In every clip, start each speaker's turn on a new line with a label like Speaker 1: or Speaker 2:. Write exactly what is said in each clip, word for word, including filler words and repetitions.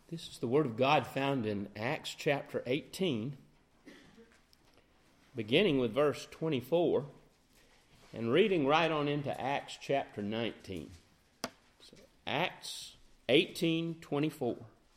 Speaker 1: This is the Word of God found in Acts chapter eighteen, beginning with verse twenty-four, and reading right on into Acts chapter nineteen. So, Acts eighteen twenty-four.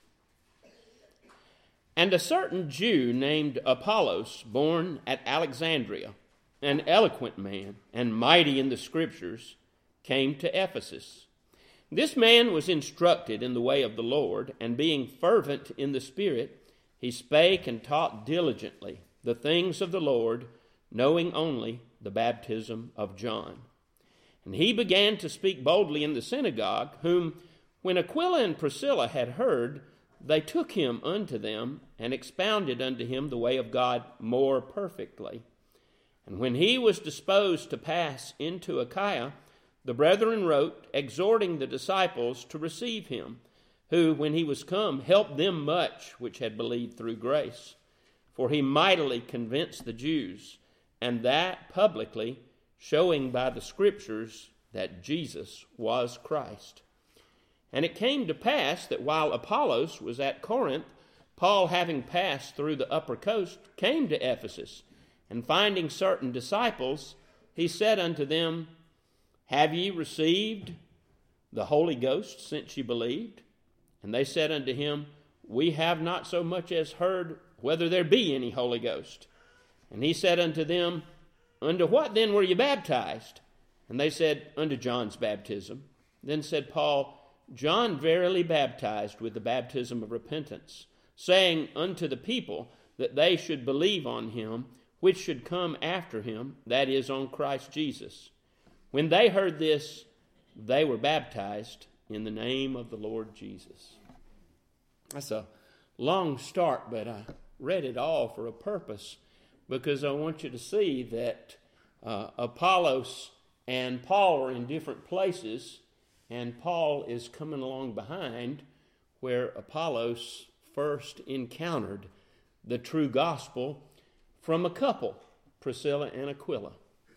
Speaker 1: And a certain Jew named Apollos, born at Alexandria, an eloquent man and mighty in the Scriptures, came to Ephesus. This man was instructed in the way of the Lord, and being fervent in the Spirit, he spake and taught diligently the things of the Lord, knowing only the baptism of John. And he began to speak boldly in the synagogue, whom, when Aquila and Priscilla had heard, they took him unto them, and expounded unto him the way of God more perfectly. And when he was disposed to pass into Achaia, the brethren wrote, exhorting the disciples to receive him, who, when he was come, helped them much which had believed through grace. For he mightily convinced the Jews, and that publicly, showing by the Scriptures that Jesus was Christ. And it came to pass that while Apollos was at Corinth, Paul, having passed through the upper coast, came to Ephesus, and finding certain disciples, he said unto them, Have ye received the Holy Ghost since ye believed? And they said unto him, We have not so much as heard whether there be any Holy Ghost. And he said unto them, Unto what then were ye baptized? And they said, Unto John's baptism. Then said Paul, John verily baptized with the baptism of repentance, saying unto the people that they should believe on him, which should come after him, that is, on Christ Jesus. When they heard this, they were baptized in the name of the Lord Jesus. That's a long start, but I read it all for a purpose, because I want you to see that uh, Apollos and Paul are in different places, and Paul is coming along behind where Apollos first encountered the true gospel from a couple, Priscilla and Aquila.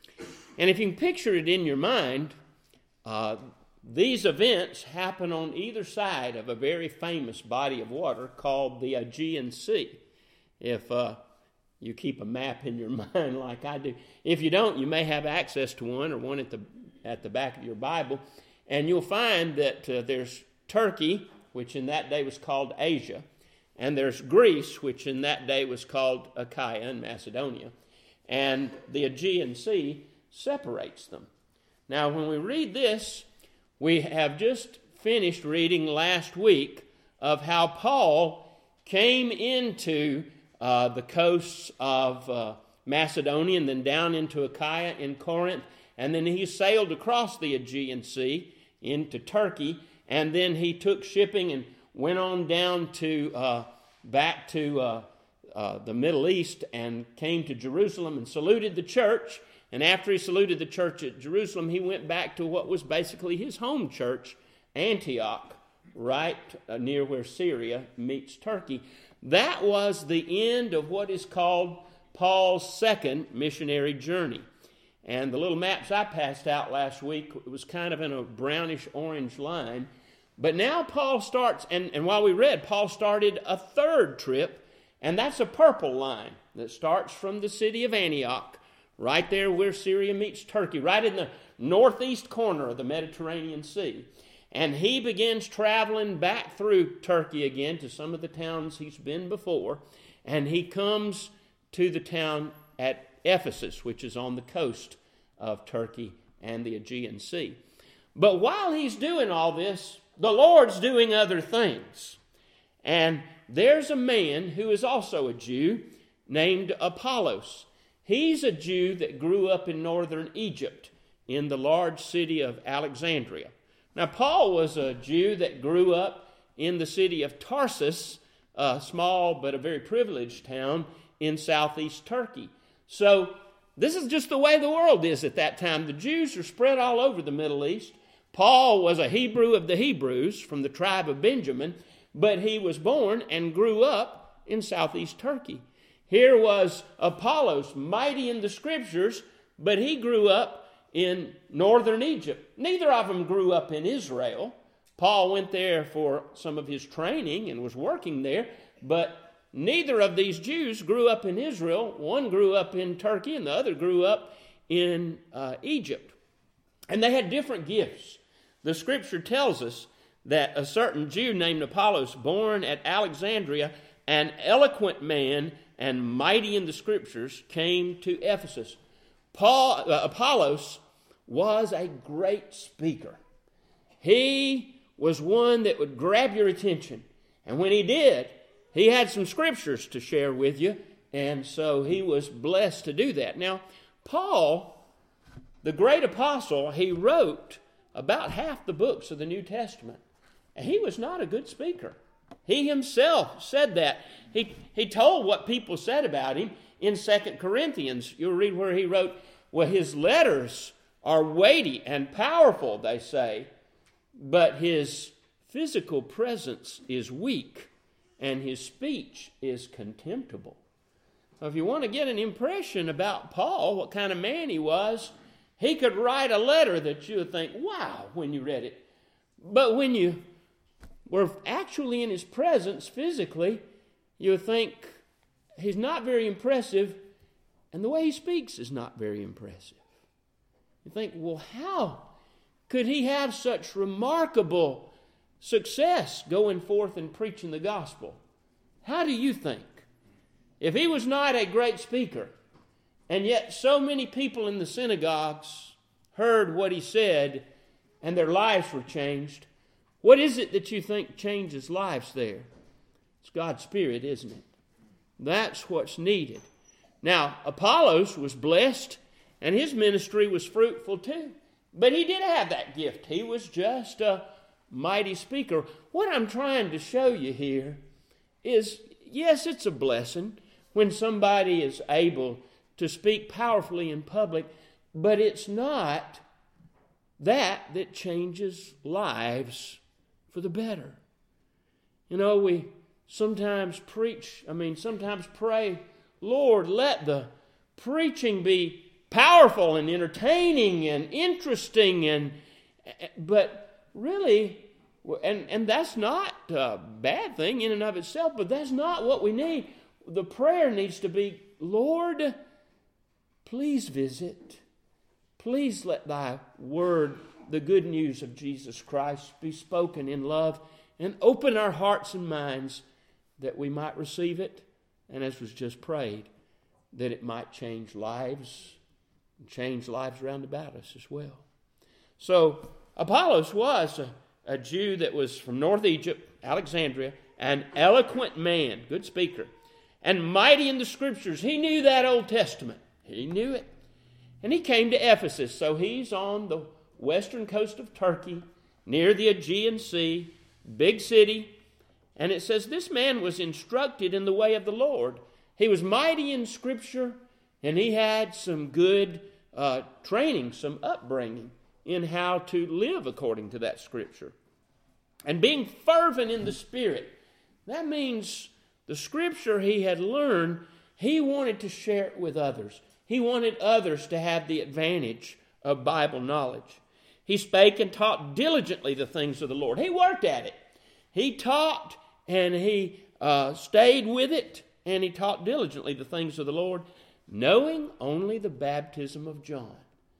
Speaker 1: And if you can picture it in your mind, uh, these events happen on either side of a very famous body of water called the Aegean Sea. If uh, you keep a map in your mind like I do. If you don't, you may have access to one or one at the at the back of your Bible. And you'll find that uh, there's Turkey, which in that day was called Asia. And there's Greece, which in that day was called Achaia in Macedonia. And the Aegean Sea separates them. Now, when we read this, we have just finished reading last week of how Paul came into uh, the coasts of uh, Macedonia and then down into Achaia in Corinth, and then he sailed across the Aegean Sea into Turkey, and then he took shipping and went on down to uh, back to uh, uh, the Middle East and came to Jerusalem and saluted the church. And after he saluted the church at Jerusalem, he went back to what was basically his home church, Antioch, right near where Syria meets Turkey. That was the end of what is called Paul's second missionary journey. And the little maps I passed out last week, it was kind of in a brownish-orange line. But now Paul starts, and, and while we read, Paul started a third trip, and that's a purple line that starts from the city of Antioch, right there where Syria meets Turkey, right in the northeast corner of the Mediterranean Sea. And he begins traveling back through Turkey again to some of the towns he's been before, and he comes to the town at Ephesus, which is on the coast of Turkey and the Aegean Sea. But while he's doing all this, the Lord's doing other things. And there's a man who is also a Jew named Apollos. He's a Jew that grew up in northern Egypt in the large city of Alexandria. Now, Paul was a Jew that grew up in the city of Tarsus, a small but a very privileged town in southeast Turkey. So this is just the way the world is at that time. The Jews are spread all over the Middle East. Paul was a Hebrew of the Hebrews from the tribe of Benjamin, but he was born and grew up in southeast Turkey. Here was Apollos, mighty in the Scriptures, but he grew up in northern Egypt. Neither of them grew up in Israel, Paul went there for some of his training and was working there, but neither of these Jews grew up in Israel. One grew up in Turkey and the other grew up in uh, Egypt. And they had different gifts. The scripture tells us that a certain Jew named Apollos, born at Alexandria, an eloquent man and mighty in the scriptures, came to Ephesus. Paul, uh, Apollos was a great speaker. He was one that would grab your attention. And when he did, he had some scriptures to share with you. And so he was blessed to do that. Now, Paul, the great apostle, he wrote about half the books of the New Testament. And he was not a good speaker. He himself said that. He, he told what people said about him in Second Corinthians. You'll read where he wrote, well, his letters are weighty and powerful, they say, but his physical presence is weak and his speech is contemptible. So if you want to get an impression about Paul, what kind of man he was, he could write a letter that you would think, wow, when you read it. But when you were actually in his presence physically, you would think he's not very impressive, and the way he speaks is not very impressive. You think, well, how could he have such remarkable success going forth and preaching the gospel? How do you think? If he was not a great speaker, and yet so many people in the synagogues heard what he said and their lives were changed, what is it that you think changes lives there? It's God's Spirit, isn't it? That's what's needed. Now, Apollos was blessed, and his ministry was fruitful too. But he did have that gift. He was just a mighty speaker. What I'm trying to show you here is, yes, it's a blessing when somebody is able to speak powerfully in public, but it's not that that changes lives for the better. You know, we sometimes preach, I mean, sometimes pray, Lord, let the preaching be powerful and entertaining and interesting, and but really, and, and that's not a bad thing in and of itself, but that's not what we need. The prayer needs to be, Lord, please visit. Please let thy word, the good news of Jesus Christ, be spoken in love, and open our hearts and minds that we might receive it, and as was just prayed, that it might change lives, and change lives round about us as well. So Apollos was a, a Jew that was from North Egypt, Alexandria, an eloquent man, good speaker, and mighty in the scriptures. He knew that Old Testament. He knew it. And he came to Ephesus. So he's on the western coast of Turkey, near the Aegean Sea, big city. And it says this man was instructed in the way of the Lord. He was mighty in Scripture, and he had some good uh, training, some upbringing in how to live according to that Scripture. And being fervent in the Spirit, that means the Scripture he had learned, he wanted to share it with others. He wanted others to have the advantage of Bible knowledge. He spake and taught diligently the things of the Lord. He worked at it. He taught and he uh, stayed with it, and he taught diligently the things of the Lord, knowing only the baptism of John.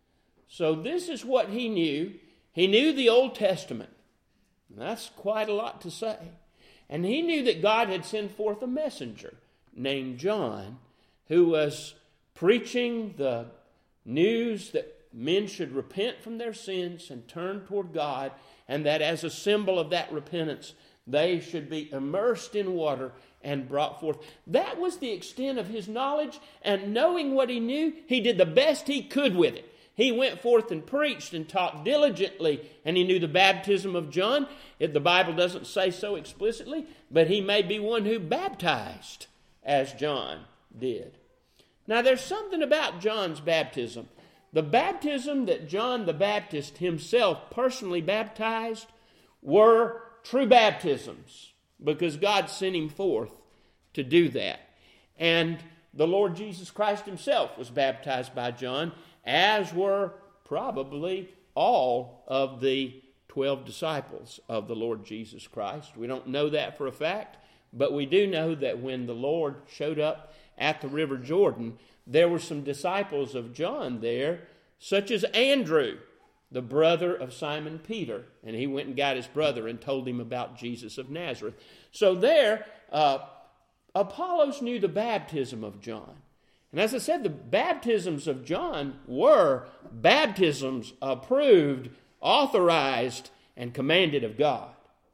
Speaker 1: So this is what he knew. He knew the Old Testament. And that's quite a lot to say. And he knew that God had sent forth a messenger named John, who was preaching the news that men should repent from their sins and turn toward God, and that as a symbol of that repentance, they should be immersed in water and brought forth. That was the extent of his knowledge, and knowing what he knew, he did the best he could with it. He went forth and preached and taught diligently, and he knew the baptism of John. If the Bible doesn't say so explicitly, but he may be one who baptized as John did. Now, there's something about John's baptism. The baptism that John the Baptist himself personally baptized were true baptisms, because God sent him forth to do that. And the Lord Jesus Christ himself was baptized by John, as were probably all of the twelve disciples of the Lord Jesus Christ. We don't know that for a fact, but we do know that when the Lord showed up at the River Jordan, there were some disciples of John there, such as Andrew, the brother of Simon Peter. And he went and got his brother and told him about Jesus of Nazareth. So there, uh, Apollos knew the baptism of John. And as I said, the baptisms of John were baptisms approved, authorized, and commanded of God.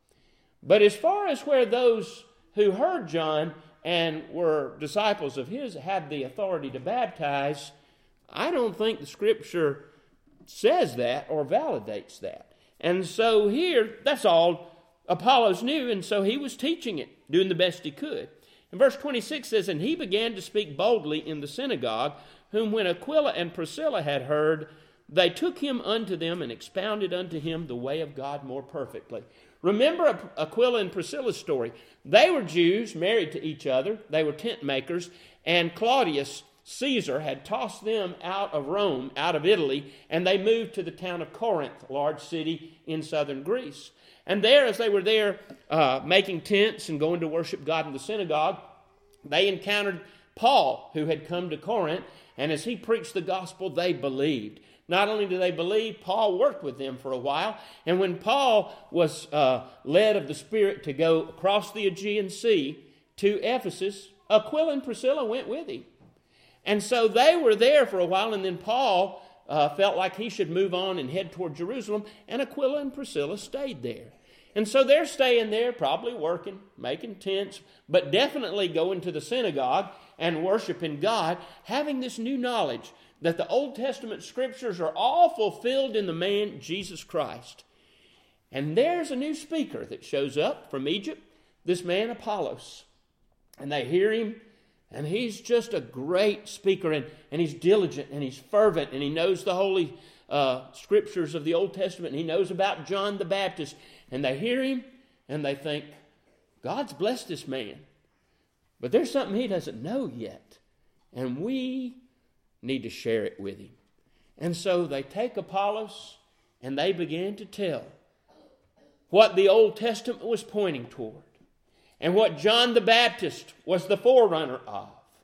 Speaker 1: But as far as where those who heard John and were disciples of his had the authority to baptize, I don't think the Scripture says that or validates that. And so here, that's all Apollos knew, and so he was teaching it, doing the best he could. And verse twenty-six says, "And he began to speak boldly in the synagogue, whom when Aquila and Priscilla had heard, they took him unto them and expounded unto him the way of God more perfectly." Remember Aquila and Priscilla's story. They were Jews married to each other. They were tent makers. And Claudius Caesar had tossed them out of Rome, out of Italy, and they moved to the town of Corinth, a large city in southern Greece. And there, as they were there uh, making tents and going to worship God in the synagogue, they encountered Paul, who had come to Corinth, and as he preached the gospel, they believed. Not only did they believe, Paul worked with them for a while. And when Paul was uh, led of the Spirit to go across the Aegean Sea to Ephesus, Aquila and Priscilla went with him. And so they were there for a while, and then Paul uh, felt like he should move on and head toward Jerusalem, and Aquila and Priscilla stayed there. And so they're staying there, probably working, making tents, but definitely going to the synagogue and worshiping God, having this new knowledge that the Old Testament Scriptures are all fulfilled in the man Jesus Christ. And there's a new speaker that shows up from Egypt, this man Apollos. And they hear him, and he's just a great speaker, and, and he's diligent, and he's fervent, and he knows the Holy uh, Scriptures of the Old Testament, and he knows about John the Baptist. And they hear him, and they think, God's blessed this man. But there's something he doesn't know yet. And we need to share it with him. And so they take Apollos, and they begin to tell what the Old Testament was pointing toward, and what John the Baptist was the forerunner of.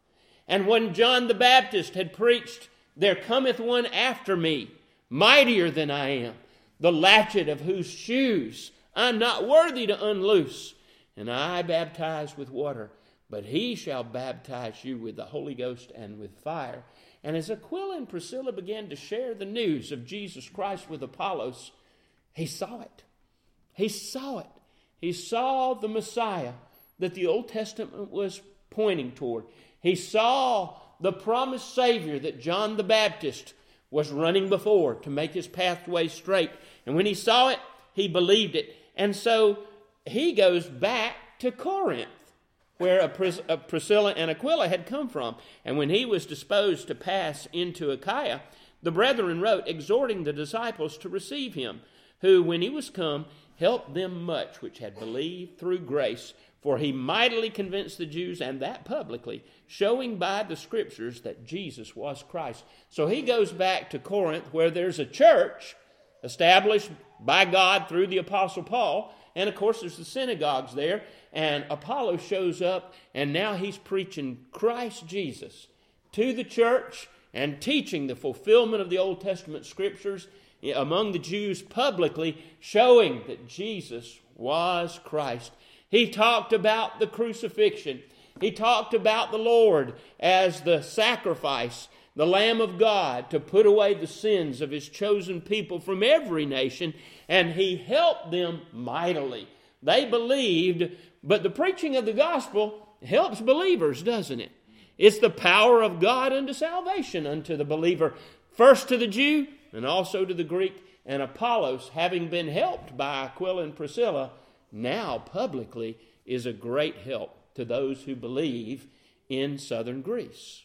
Speaker 1: And when John the Baptist had preached, "There cometh one after me, mightier than I am, the latchet of whose shoes I'm not worthy to unloose. And I baptize with water, but he shall baptize you with the Holy Ghost and with fire." And as Aquila and Priscilla began to share the news of Jesus Christ with Apollos, he saw it. He saw it. He saw the Messiah that the Old Testament was pointing toward. He saw the promised Savior that John the Baptist was running before to make his pathway straight. And when he saw it, he believed it. And so he goes back to Corinth, where Pris- Priscilla and Aquila had come from. And when he was disposed to pass into Achaia, the brethren wrote, exhorting the disciples to receive him, who, when he was come, helped them much which had believed through grace. For he mightily convinced the Jews, and that publicly, showing by the Scriptures that Jesus was Christ. So he goes back to Corinth, where there's a church established by God through the Apostle Paul. And of course there's the synagogues there. And Apollos shows up, and now he's preaching Christ Jesus to the church and teaching the fulfillment of the Old Testament Scriptures among the Jews publicly, showing that Jesus was Christ. He talked about the crucifixion. He talked about the Lord as the sacrifice, the Lamb of God, to put away the sins of his chosen people from every nation, and he helped them mightily. They believed, but the preaching of the gospel helps believers, doesn't it? It's the power of God unto salvation unto the believer, first to the Jew and also to the Greek. And Apollos, having been helped by Aquila and Priscilla, now publicly is a great help to those who believe in southern Greece.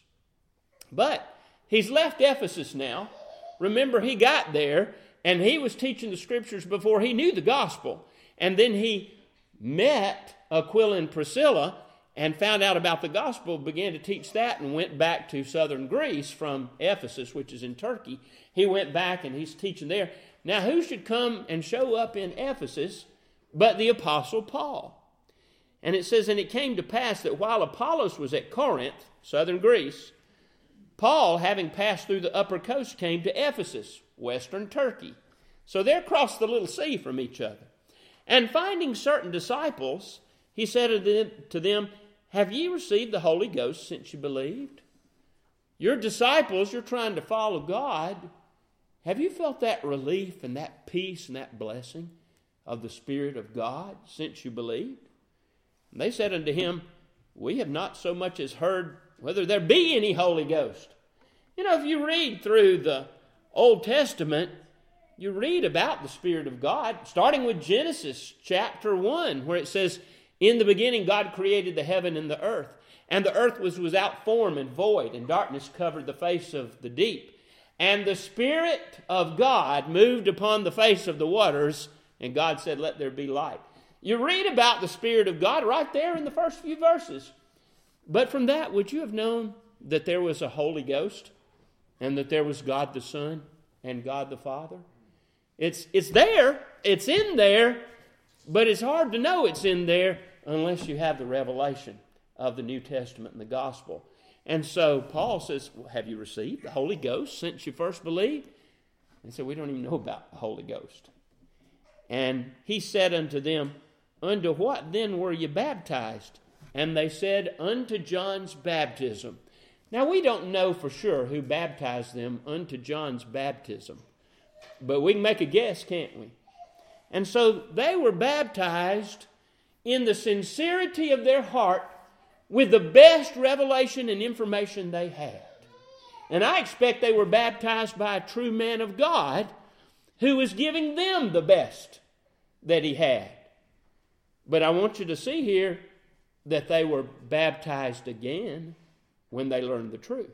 Speaker 1: But he's left Ephesus now. Remember, he got there and he was teaching the Scriptures before he knew the gospel. And then he met Aquila and Priscilla and found out about the gospel, began to teach that, and went back to southern Greece from Ephesus, which is in Turkey. He went back and he's teaching there. Now who should come and show up in Ephesus but the Apostle Paul? And it says, and it came to pass that while Apollos was at Corinth, southern Greece, Paul, having passed through the upper coast, came to Ephesus, western Turkey. So they're across the little sea from each other. And finding certain disciples, he said to them, have ye received the Holy Ghost since you believed? You're disciples, you're trying to follow God. Have you felt that relief and that peace and that blessing of the Spirit of God since you believed? And they said unto him, we have not so much as heard whether there be any Holy Ghost. You know, if you read through the Old Testament, you read about the Spirit of God, starting with Genesis chapter one, where it says, in the beginning God created the heaven and the earth, and the earth was without form and void, and darkness covered the face of the deep. And the Spirit of God moved upon the face of the waters, and God said, let there be light. You read about the Spirit of God right there in the first few verses. But from that, would you have known that there was a Holy Ghost and that there was God the Son and God the Father? It's, it's there, it's in there, but it's hard to know it's in there unless you have the revelation of the New Testament and the gospel. And so Paul says, well, have you received the Holy Ghost since you first believed? And so we don't even know about the Holy Ghost. And he said unto them, unto what then were you baptized? And they said, unto John's baptism. Now we don't know for sure who baptized them unto John's baptism. But we can make a guess, can't we? And so they were baptized in the sincerity of their heart with the best revelation and information they had. And I expect they were baptized by a true man of God who was giving them the best that he had. But I want you to see here that they were baptized again when they learned the truth.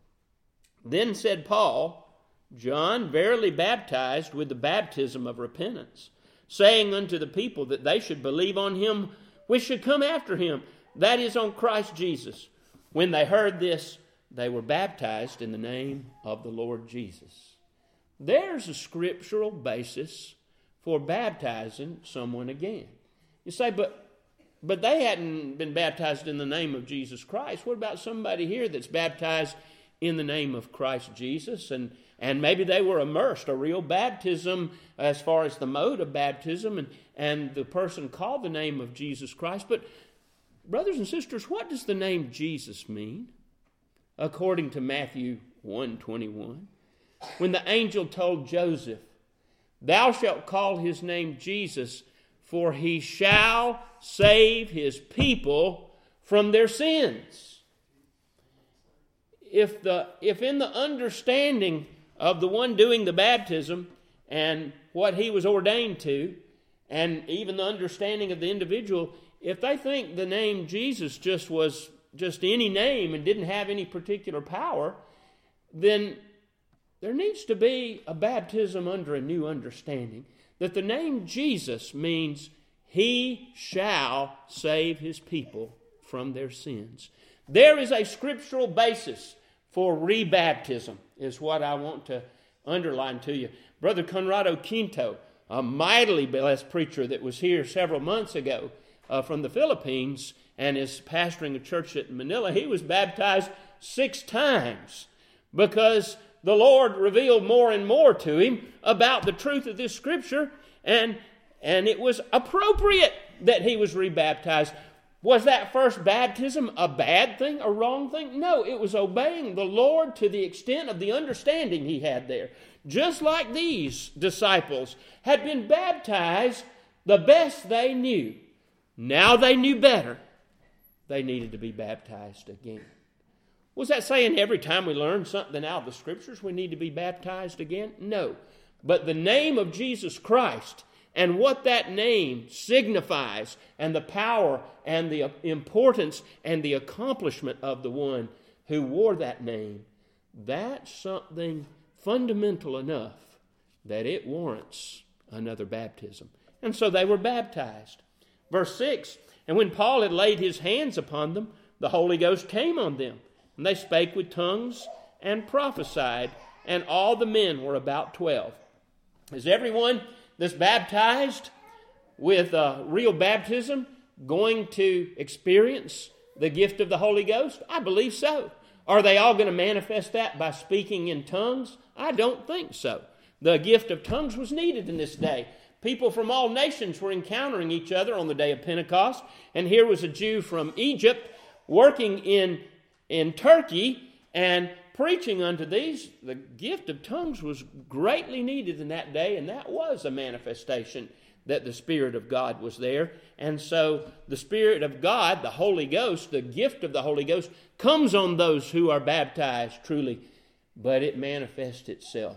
Speaker 1: Then said Paul, John verily baptized with the baptism of repentance, saying unto the people that they should believe on him which should come after him, that is, on Christ Jesus. When they heard this, they were baptized in the name of the Lord Jesus. There's a scriptural basis for baptizing someone again. You say, but but they hadn't been baptized in the name of Jesus Christ. What about somebody here that's baptized in the name of Christ Jesus? And, and maybe they were immersed, a real baptism as far as the mode of baptism, and, and the person called the name of Jesus Christ. But brothers and sisters, what does the name Jesus mean? According to Matthew one twenty-one, when the angel told Joseph, thou shalt call his name Jesus, for he shall save his people from their sins. If the if in the understanding of the one doing the baptism and what he was ordained to, and even the understanding of the individual, if they think the name Jesus just was just any name and didn't have any particular power, then there needs to be a baptism under a new understanding. That the name Jesus means he shall save his people from their sins. There is a scriptural basis for rebaptism, is what I want to underline to you. Brother Conrado Quinto, a mightily blessed preacher that was here several months ago uh, from the Philippines and is pastoring a church at Manila, he was baptized six times because the Lord revealed more and more to him about the truth of this scripture, and, and it was appropriate that he was rebaptized. Was that first baptism a bad thing, a wrong thing? No, it was obeying the Lord to the extent of the understanding he had there. Just like these disciples had been baptized the best they knew. Now they knew better. They needed to be baptized again. Was that saying every time we learn something out of the Scriptures we need to be baptized again? No. But the name of Jesus Christ and what that name signifies and the power and the importance and the accomplishment of the one who wore that name, that's something fundamental enough that it warrants another baptism. And so they were baptized. Verse six, and when Paul had laid his hands upon them, the Holy Ghost came on them. And they spake with tongues and prophesied, and all the men were about twelve. Is everyone that's baptized with uh, real baptism going to experience the gift of the Holy Ghost? I believe so. Are they all going to manifest that by speaking in tongues? I don't think so. The gift of tongues was needed in this day. People from all nations were encountering each other on the day of Pentecost, and here was a Jew from Egypt working in, in Turkey and preaching unto these. The gift of tongues was greatly needed in that day, and that was a manifestation that the Spirit of God was there. And so the Spirit of God, the Holy Ghost, the gift of the Holy Ghost, comes on those who are baptized truly, but it manifests itself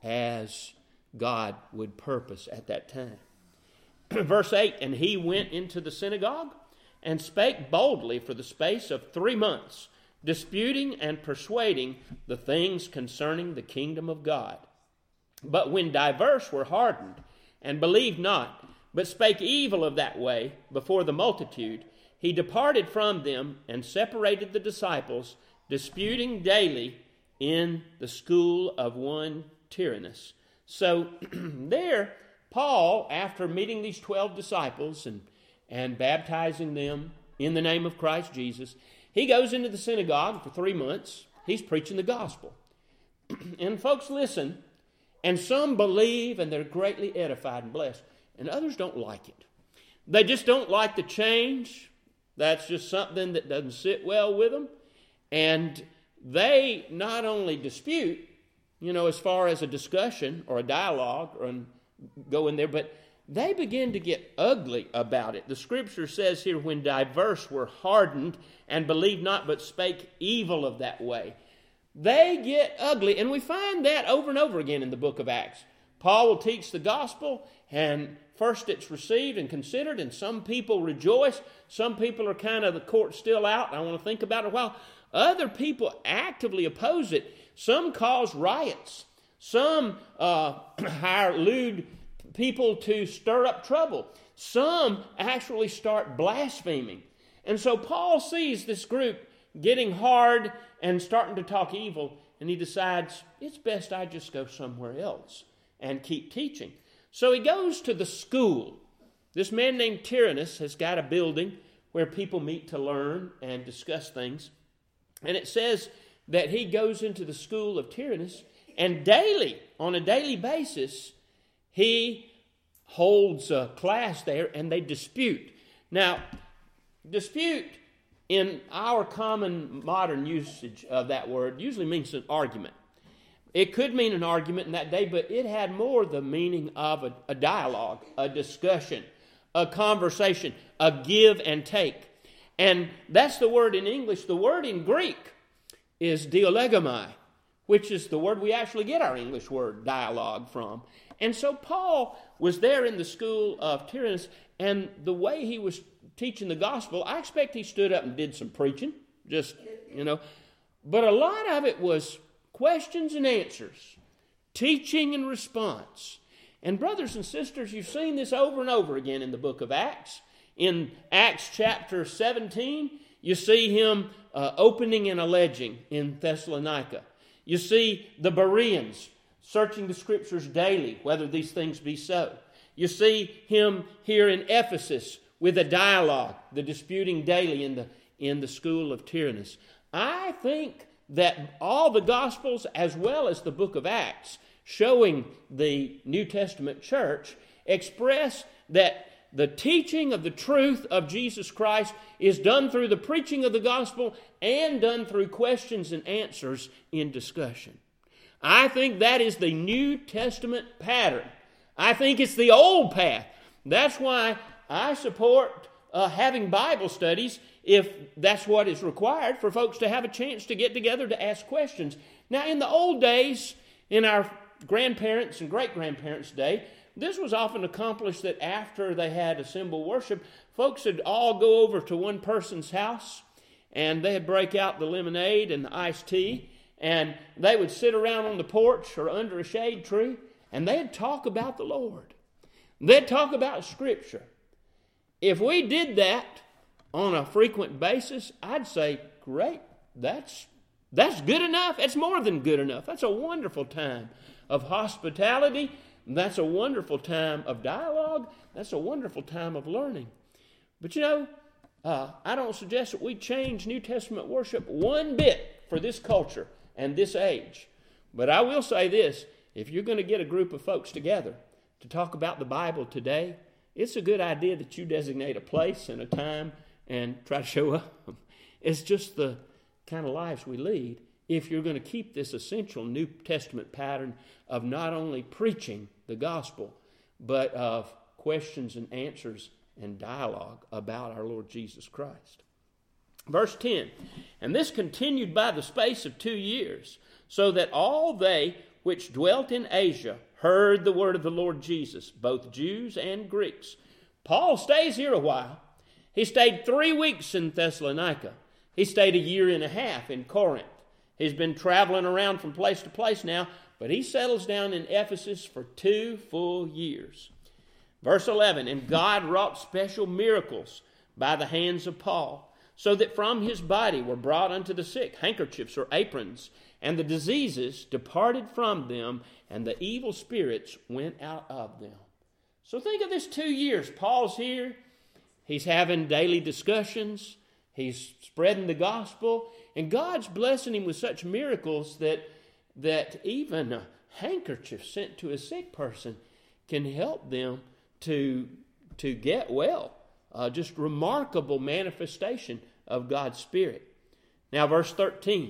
Speaker 1: as God would purpose at that time. Verse eight, and he went into the synagogue and spake boldly for the space of three months, disputing and persuading the things concerning the kingdom of God. But when divers were hardened, and believed not, but spake evil of that way before the multitude, he departed from them and separated the disciples, disputing daily in the school of one Tyrannus. So there, Paul, after meeting these twelve disciples and, and baptizing them in the name of Christ Jesus, he goes into the synagogue for three months. He's preaching the gospel. And folks, listen, and some believe and they're greatly edified and blessed, and others don't like it. They just don't like the change. That's just something that doesn't sit well with them. And they not only dispute, you know, as far as a discussion or a dialogue or go in there, but they begin to get ugly about it. The scripture says here, when diverse were hardened and believed not, but spake evil of that way. They get ugly, and we find that over and over again in the book of Acts. Paul will teach the gospel, and first it's received and considered, and some people rejoice. Some people are kind of, the court's still out, and I want to think about it a while. Other people actively oppose it. Some cause riots. Some uh, hire lewd people to stir up trouble. Some actually start blaspheming. And so Paul sees this group getting hard and starting to talk evil, and he decides, it's best I just go somewhere else and keep teaching. So he goes to the school. This man named Tyrannus has got a building where people meet to learn and discuss things. And it says that he goes into the school of Tyrannus, and daily, on a daily basis, he holds a class there, and they dispute. Now, dispute in our common modern usage of that word usually means an argument. It could mean an argument in that day, but it had more the meaning of a, a dialogue, a discussion, a conversation, a give and take. And that's the word in English. The word in Greek is dialegomai, which is the word we actually get our English word dialogue from. And so Paul was there in the school of Tyrannus, and the way he was teaching the gospel, I expect he stood up and did some preaching, just, you know. But a lot of it was questions and answers, teaching and response. And brothers and sisters, you've seen this over and over again in the book of Acts. In Acts chapter seventeen, you see him uh, opening and alleging in Thessalonica. You see the Bereans searching the scriptures daily, whether these things be so. You see him here in Ephesus with a dialogue, the disputing daily in the, in the school of Tyrannus. I think that all the Gospels, as well as the book of Acts, showing the New Testament church, express that the teaching of the truth of Jesus Christ is done through the preaching of the gospel and done through questions and answers in discussion. I think that is the New Testament pattern. I think it's the old path. That's why I support uh, having Bible studies if that's what is required for folks to have a chance to get together to ask questions. Now, in the old days, in our grandparents' and great-grandparents' day, this was often accomplished that after they had assembled worship, folks would all go over to one person's house, and they'd break out the lemonade and the iced tea, and they would sit around on the porch or under a shade tree, and they'd talk about the Lord. They'd talk about Scripture. If we did that on a frequent basis, I'd say, great, that's, that's good enough. That's more than good enough. That's a wonderful time of hospitality That's a wonderful time of dialogue. That's a wonderful time of learning. But you know, uh, I don't suggest that we change New Testament worship one bit for this culture and this age. But I will say this, if you're going to get a group of folks together to talk about the Bible today, it's a good idea that you designate a place and a time and try to show up. It's just the kind of lives we lead if you're going to keep this essential New Testament pattern of not only preaching the gospel, but of questions and answers and dialogue about our Lord Jesus Christ. Verse ten, and this continued by the space of two years, so that all they which dwelt in Asia heard the word of the Lord Jesus, both Jews and Greeks. Paul stays here a while. He stayed three weeks in Thessalonica. He stayed a year and a half in Corinth. He's been traveling around from place to place now, but he settles down in Ephesus for two full years. Verse eleven, and God wrought special miracles by the hands of Paul, so that from his body were brought unto the sick handkerchiefs or aprons, and the diseases departed from them, and the evil spirits went out of them. So think of this two years. Paul's here. He's having daily discussions. He's spreading the gospel. And God's blessing him with such miracles that, that even a handkerchief sent to a sick person can help them to, to get well. Uh, just remarkable manifestation of God's Spirit. Now verse thirteen.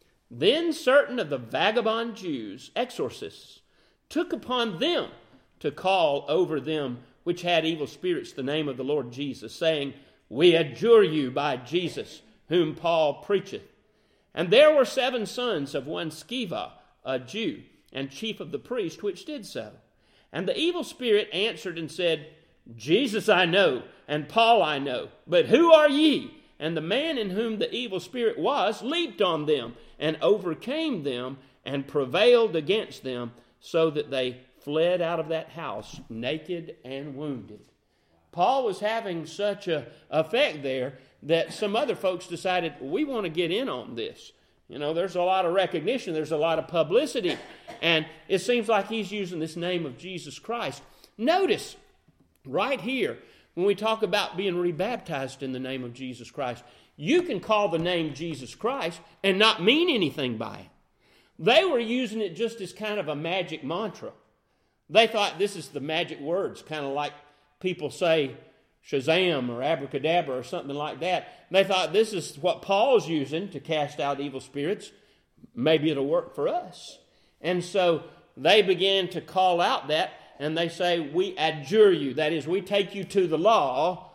Speaker 1: Then certain of the vagabond Jews, exorcists, took upon them to call over them which had evil spirits the name of the Lord Jesus, saying, We adjure you by Jesus, whom Paul preacheth. And there were seven sons of one Sceva, a Jew, and chief of the priests, which did so. And the evil spirit answered and said, Jesus I know, and Paul I know, but who are ye? And the man in whom the evil spirit was leaped on them, and overcame them, and prevailed against them, so that they fled out of that house naked and wounded. Paul was having such a effect there that some other folks decided, we want to get in on this. You know, there's a lot of recognition, there's a lot of publicity, and it seems like he's using this name of Jesus Christ. Notice, right here, when we talk about being rebaptized in the name of Jesus Christ, you can call the name Jesus Christ and not mean anything by it. They were using it just as kind of a magic mantra. They thought this is the magic words, kind of like people say Shazam or abracadabra or something like that. They thought this is what Paul's using to cast out evil spirits. Maybe it'll work for us. And so they began to call out that, and they say, we adjure you. That is, we take you to the law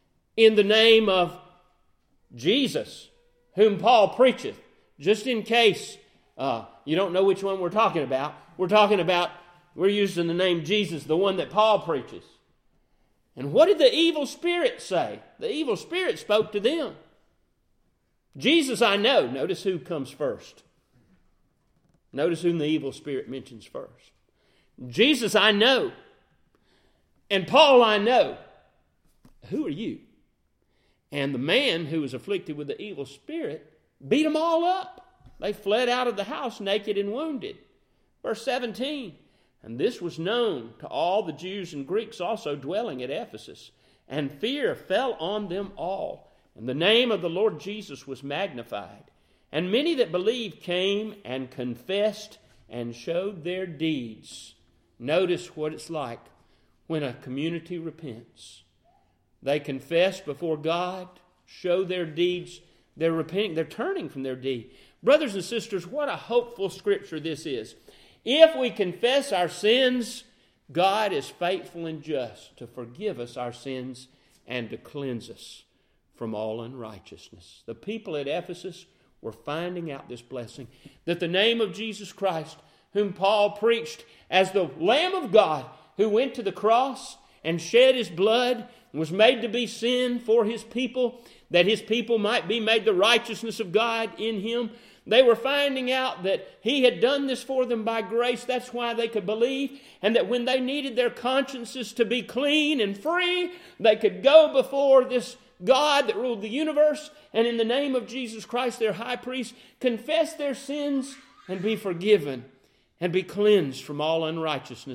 Speaker 1: in the name of Jesus, whom Paul preacheth. Just in case uh, you don't know which one we're talking about, we're talking about, we're using the name Jesus, the one that Paul preaches. And what did the evil spirit say? The evil spirit spoke to them. Jesus I know. Notice who comes first. Notice whom the evil spirit mentions first. Jesus I know. And Paul I know. Who are you? And the man who was afflicted with the evil spirit beat them all up. They fled out of the house naked and wounded. Verse seventeen. And this was known to all the Jews and Greeks also dwelling at Ephesus. And fear fell on them all. And the name of the Lord Jesus was magnified. And many that believed came and confessed and showed their deeds. Notice what it's like when a community repents. They confess before God, show their deeds. They're repenting. They're turning from their deed. Brothers and sisters, what a hopeful scripture this is. If we confess our sins, God is faithful and just to forgive us our sins and to cleanse us from all unrighteousness. The people at Ephesus were finding out this blessing, that the name of Jesus Christ, whom Paul preached as the Lamb of God, who went to the cross and shed his blood and was made to be sin for his people, that his people might be made the righteousness of God in him. They were finding out that he had done this for them by grace. That's why they could believe. And that when they needed their consciences to be clean and free, they could go before this God that ruled the universe, and in the name of Jesus Christ, their high priest, confess their sins and be forgiven and be cleansed from all unrighteousness.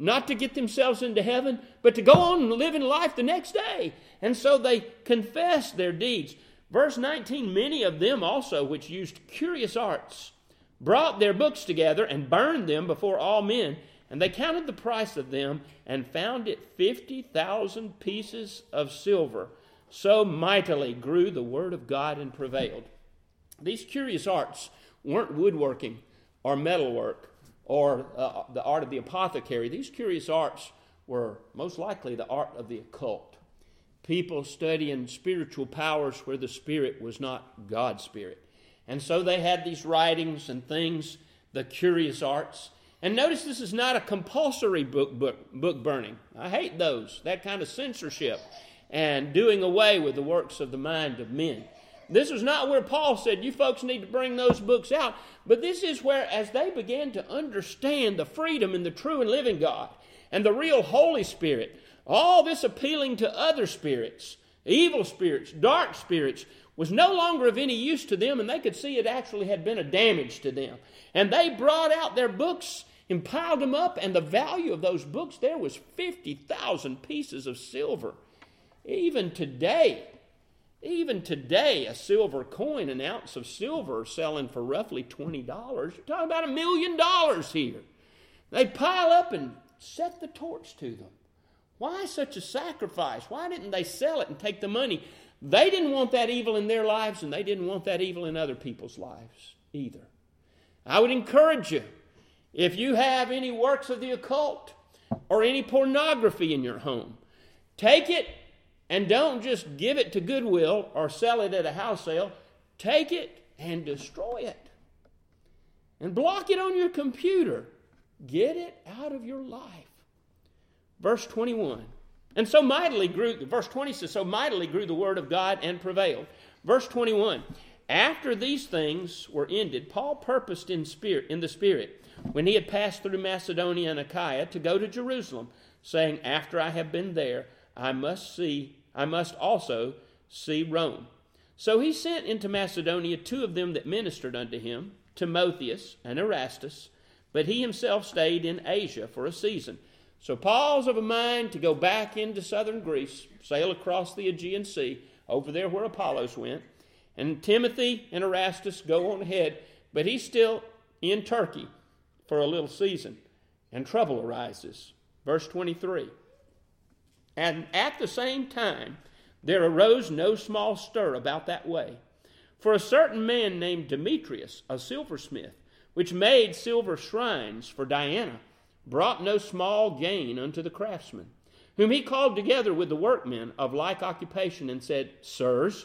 Speaker 1: not to get themselves into heaven, but to go on and live in life the next day. And so they confessed their deeds. Verse nineteen, many of them also which used curious arts brought their books together and burned them before all men. And they counted the price of them and found it fifty thousand pieces of silver. So mightily grew the word of God and prevailed. These curious arts weren't woodworking or metalwork or uh, the art of the apothecary. These curious arts were most likely the art of the occult. People studying spiritual powers where the spirit was not God's spirit. And so they had these writings and things, the curious arts. And notice this is not a compulsory book, book, book burning. I hate those, that kind of censorship and doing away with the works of the mind of men. This was not where Paul said, you folks need to bring those books out. But this is where, as they began to understand the freedom in the true and living God and the real Holy Spirit, all this appealing to other spirits, evil spirits, dark spirits, was no longer of any use to them, and they could see it actually had been a damage to them. And they brought out their books and piled them up, and the value of those books there was fifty thousand pieces of silver. Even today, even today, a silver coin, an ounce of silver, selling for roughly twenty dollars. You're talking about a million dollars here. They pile up and set the torch to them. Why such a sacrifice? Why didn't they sell it and take the money? They didn't want that evil in their lives, and they didn't want that evil in other people's lives either. I would encourage you, if you have any works of the occult or any pornography in your home, take it and don't just give it to Goodwill or sell it at a house sale. Take it and destroy it. And block it on your computer. Get it out of your life. Verse twenty-one. And so mightily grew, verse twenty says, so mightily grew the word of God and prevailed. Verse twenty-one. After these things were ended, Paul purposed in spirit, in the Spirit, when he had passed through Macedonia and Achaia, to go to Jerusalem, saying, after I have been there, I must see, I must also see Rome. So he sent into Macedonia two of them that ministered unto him, Timotheus and Erastus, but he himself stayed in Asia for a season. So Paul's of a mind to go back into southern Greece, sail across the Aegean Sea, over there where Apollos went, and Timothy and Erastus go on ahead, but he's still in Turkey for a little season, and trouble arises. Verse twenty-three. And at the same time there arose no small stir about that way. For a certain man named Demetrius, a silversmith, which made silver shrines for Diana, brought no small gain unto the craftsmen, whom he called together with the workmen of like occupation, and said, Sirs,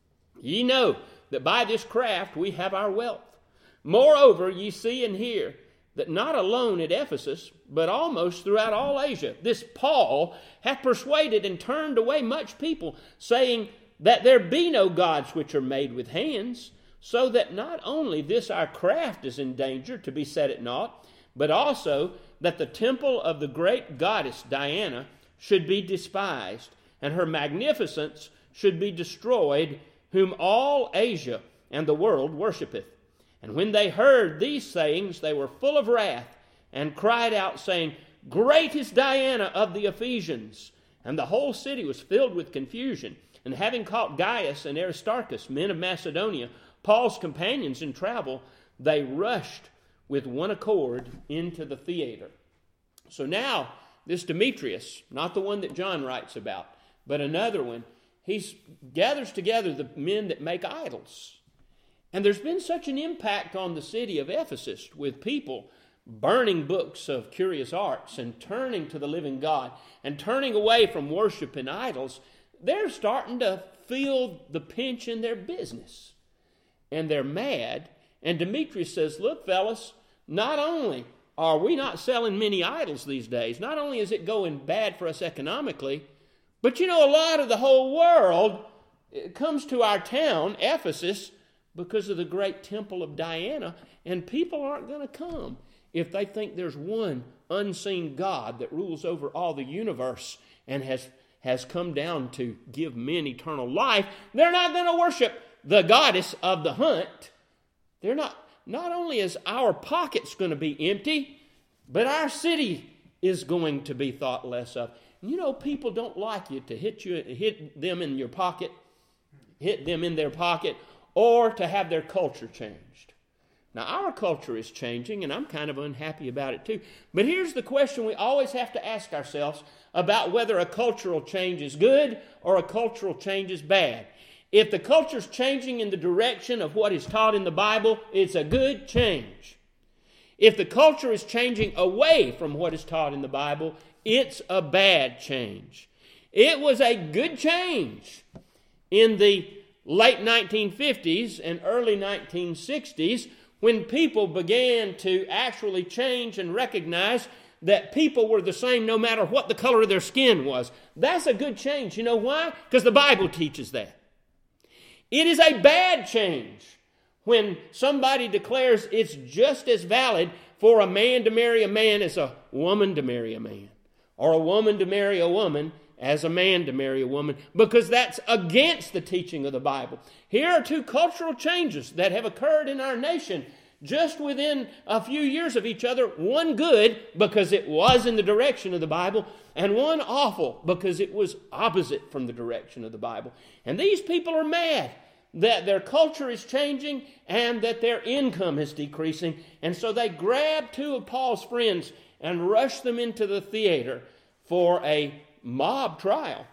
Speaker 1: ye know that by this craft we have our wealth. Moreover, ye see and hear that not alone at Ephesus, but almost throughout all Asia, this Paul hath persuaded and turned away much people, saying that there be no gods which are made with hands, so that not only this our craft is in danger to be set at naught, but also that the temple of the great goddess Diana should be despised, and her magnificence should be destroyed, whom all Asia and the world worshipeth. And when they heard these sayings, they were full of wrath, and cried out, saying, Great is Diana of the Ephesians. And the whole city was filled with confusion. And having caught Gaius and Aristarchus, men of Macedonia, Paul's companions in travel, they rushed with one accord into the theater. So now, this Demetrius, not the one that John writes about, but another one, he gathers together the men that make idols. And there's been such an impact on the city of Ephesus with people burning books of curious arts and turning to the living God and turning away from worship and idols. They're starting to feel the pinch in their business. And they're mad. And Demetrius says, look, fellas, not only are we not selling many idols these days, not only is it going bad for us economically, but you know, a lot of the whole world comes to our town, Ephesus, because of the great temple of Diana, and people aren't going to come if they think there's one unseen God that rules over all the universe and has, has come down to give men eternal life. They're not going to worship the goddess of the hunt. They're not, not only is our pockets going to be empty, but our city is going to be thought less of. You know, people don't like you to hit you, hit them in your pocket, hit them in their pocket, or to have their culture changed. Now, our culture is changing, and I'm kind of unhappy about it too. But here's the question we always have to ask ourselves about whether a cultural change is good or a cultural change is bad. If the culture's changing in the direction of what is taught in the Bible, it's a good change. If the culture is changing away from what is taught in the Bible, it's a bad change. It was a good change in the late nineteen fifties and early nineteen sixties when people began to actually change and recognize that people were the same no matter what the color of their skin was. That's a good change. You know why? Because the Bible teaches that. It is a bad change when somebody declares it's just as valid for a man to marry a man as a woman to marry a man, or a woman to marry a woman as a man to marry a woman, because that's against the teaching of the Bible. Here are two cultural changes that have occurred in our nation just within a few years of each other. One good because it was in the direction of the Bible, and one awful because it was opposite from the direction of the Bible. And these people are mad that their culture is changing and that their income is decreasing. And so they grab two of Paul's friends and rush them into the theater for a mob trial.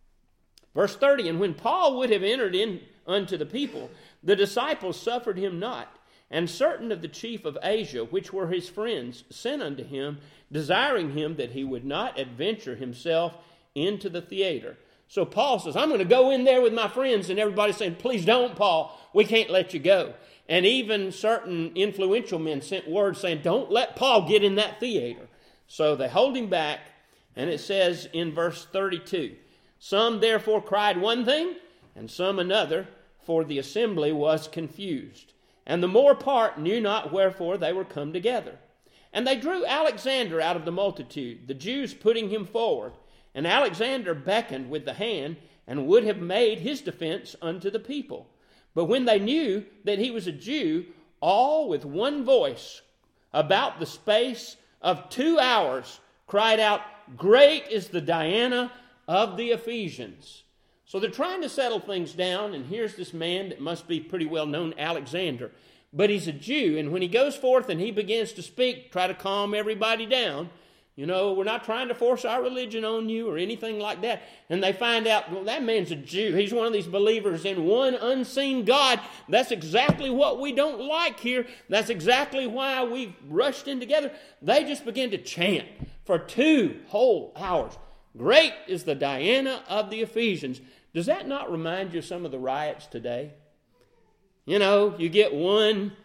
Speaker 1: Verse thirty, and when Paul would have entered in unto the people, the disciples suffered him not. And certain of the chief of Asia, which were his friends, sent unto him, desiring him that he would not adventure himself into the theater. So Paul says, I'm going to go in there with my friends, and everybody's saying, please don't, Paul. We can't let you go. And even certain influential men sent word saying, don't let Paul get in that theater. So they hold him back, and it says in verse thirty-two, some therefore cried one thing, and some another, for the assembly was confused. And the more part knew not wherefore they were come together. And they drew Alexander out of the multitude, the Jews putting him forward. And Alexander beckoned with the hand, and would have made his defense unto the people. But when they knew that he was a Jew, all with one voice, about the space of two hours, cried out, great is the Diana of the Ephesians. So they're trying to settle things down, and here's this man that must be pretty well known, Alexander. But he's a Jew, and when he goes forth and he begins to speak, try to calm everybody down. You know, we're not trying to force our religion on you or anything like that. And they find out, well, that man's a Jew. He's one of these believers in one unseen God. That's exactly what we don't like here. That's exactly why we've rushed in together. They just begin to chant for two whole hours. Great is the Diana of the Ephesians. Does that not remind you of some of the riots today? You know, you get one,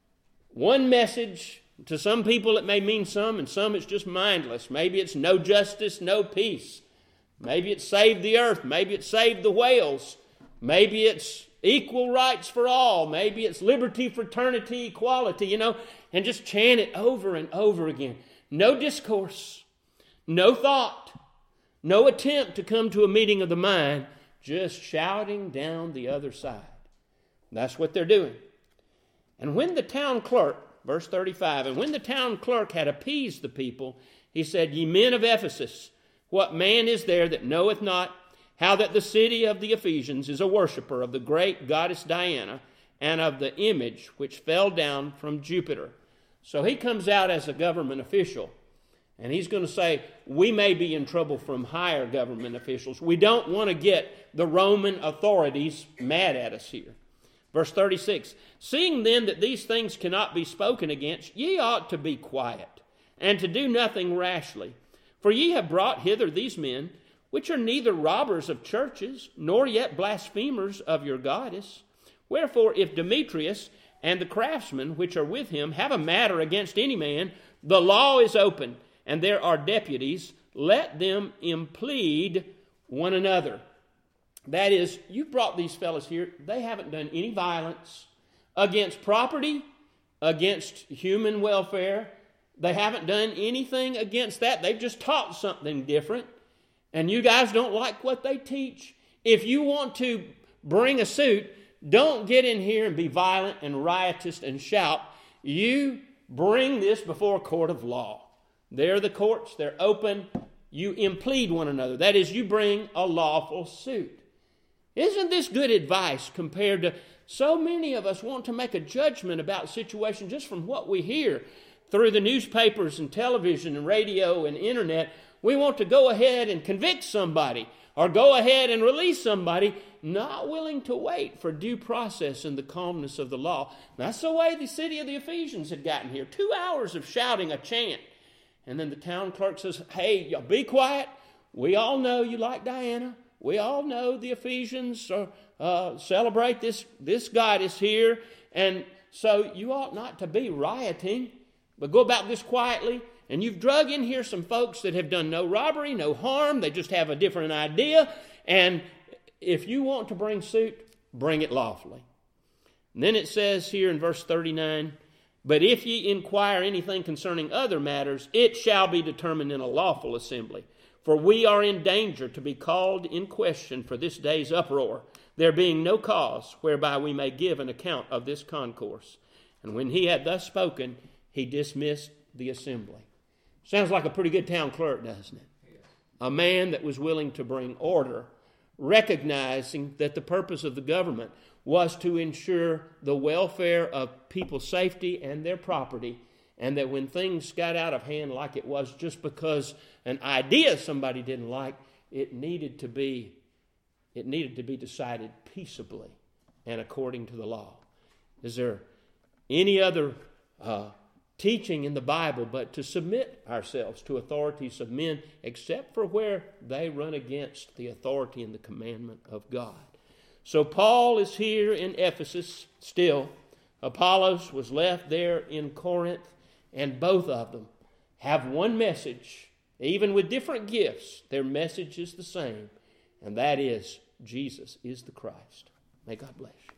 Speaker 1: one message. To some people it may mean some, and some it's just mindless. Maybe it's no justice, no peace. Maybe it's save the earth. Maybe it's save the whales. Maybe it's equal rights for all. Maybe it's liberty, fraternity, equality, you know, and just chant it over and over again. No discourse, no thought, no attempt to come to a meeting of the mind, just shouting down the other side. That's what they're doing. And when the town clerk, verse thirty-five, and when the town clerk had appeased the people, he said, ye men of Ephesus, what man is there that knoweth not how that the city of the Ephesians is a worshiper of the great goddess Diana and of the image which fell down from Jupiter? So he comes out as a government official, and he's going to say, we may be in trouble from higher government officials. We don't want to get the Roman authorities mad at us here. Verse thirty-six, seeing then that these things cannot be spoken against, ye ought to be quiet, and to do nothing rashly. For ye have brought hither these men, which are neither robbers of churches, nor yet blasphemers of your goddess. Wherefore, if Demetrius and the craftsmen which are with him have a matter against any man, the law is open, and there are deputies. Let them implead one another. That is, you brought these fellas here. They haven't done any violence against property, against human welfare. They haven't done anything against that. They've just taught something different. And you guys don't like what they teach. If you want to bring a suit, don't get in here and be violent and riotous and shout. You bring this before a court of law. There the courts, they're open. You implead one another. That is, you bring a lawful suit. Isn't this good advice compared to so many of us want to make a judgment about situations just from what we hear through the newspapers and television and radio and internet? We want to go ahead and convict somebody or go ahead and release somebody, not willing to wait for due process and the calmness of the law. That's the way the city of the Ephesians had gotten here. Two hours of shouting a chant. And then the town clerk says, hey, y'all be quiet. We all know you like Diana. We all know the Ephesians are, uh, celebrate this, this goddess here. And so you ought not to be rioting, but go about this quietly. And you've drug in here some folks that have done no robbery, no harm. They just have a different idea. And if you want to bring suit, bring it lawfully. And then it says here in verse thirty-nine, but if ye inquire anything concerning other matters, it shall be determined in a lawful assembly. For we are in danger to be called in question for this day's uproar, there being no cause whereby we may give an account of this concourse. And when he had thus spoken, he dismissed the assembly. Sounds like a pretty good town clerk, doesn't it? Yes. A man that was willing to bring order, recognizing that the purpose of the government was to ensure the welfare of people's safety and their property, and that when things got out of hand like it was just because an idea somebody didn't like, it needed to be it needed to be decided peaceably and according to the law. Is there any other uh, teaching in the Bible but to submit ourselves to authorities of men, except for where they run against the authority and the commandment of God? So Paul is here in Ephesus still. Apollos was left there in Corinth, and both of them have one message. Even with different gifts, their message is the same, and that is Jesus is the Christ. May God bless you.